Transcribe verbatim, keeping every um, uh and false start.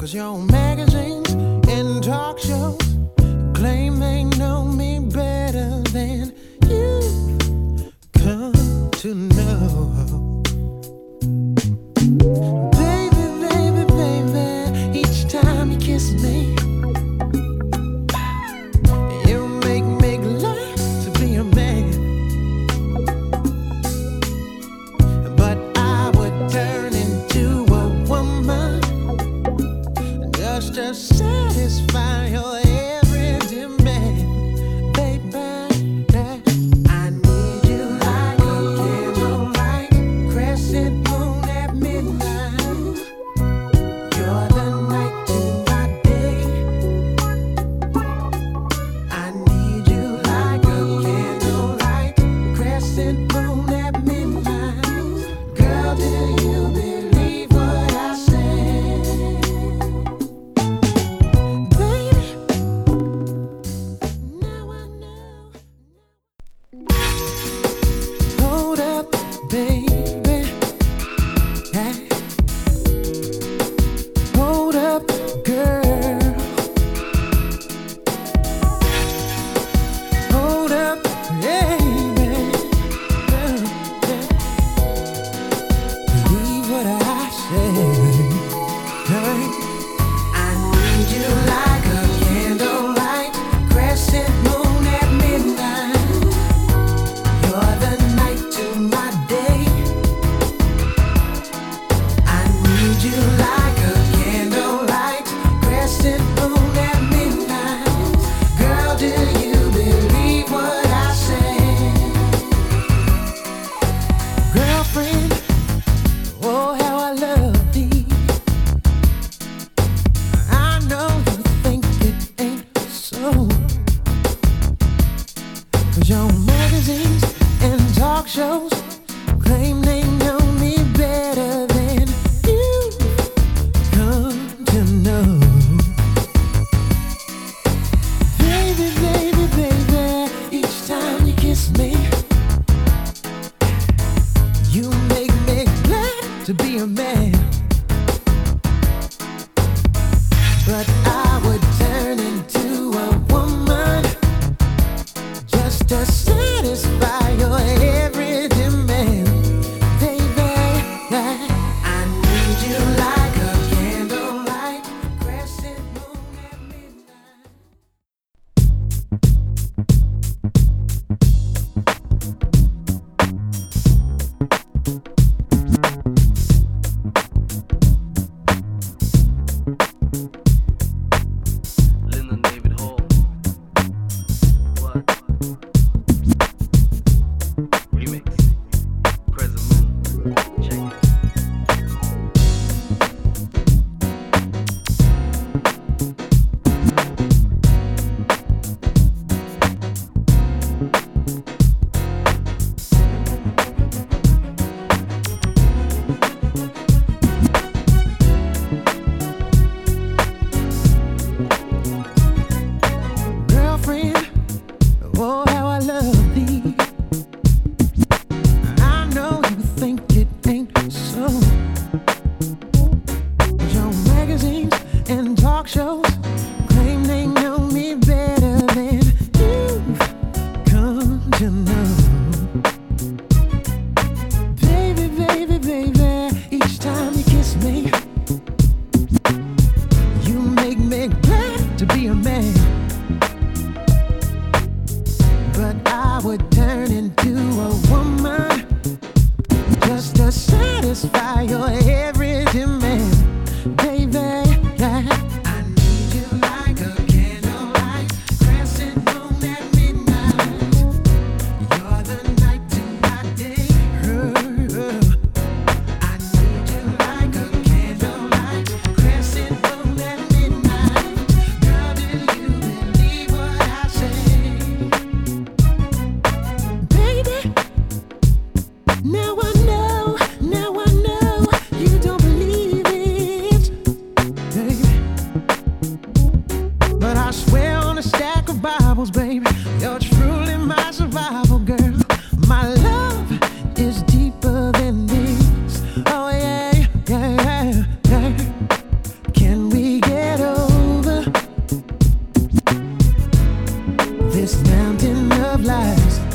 'Cause you're on magazines and talk shows, claim they know me better than you come to know. Baby, baby, baby, each time you kiss me, you make me glad to be a man. But I would turn into a woman just to satisfy your every demand, baby. I need you like a candlelight, crescent moon at midnight. You're the night to my day. I need you like a candlelight, crescent moon at midnight. Girl, do you believe what I say? Hold up, baby. Yeah. Hold up, girl. Hold up, baby. Yeah, yeah. Believe what I say. Hey. I need you like a candlelight, crescent moon at midnight. You're the night to my day. I need you like a candlelight, crescent moon at midnight. Girl, do you believe what I say? Girlfriend, oh how I love thee. I know you think it ain't so, 'cause you're on magazines and talk shows, claim they know me better than you come to know. Baby, baby, baby, each time you kiss me, you make me glad to be a man. But I would turn into a woman just to satisfy your every demand, baby. I need you like a candlelight, crescent moon at midnight. Lyndon David Hall. What? Remix. Crescent Moon. Check it. Girlfriend, oh how I love thee. I know you think it ain't so, 'cause you're on magazines and talk shows, claim they know me better than you've come to know. Baby, baby, baby, each time you kiss me, you make me glad to be a man. But I would turn into a woman just to satisfy your every demand, baby. I need you this mountain of lies.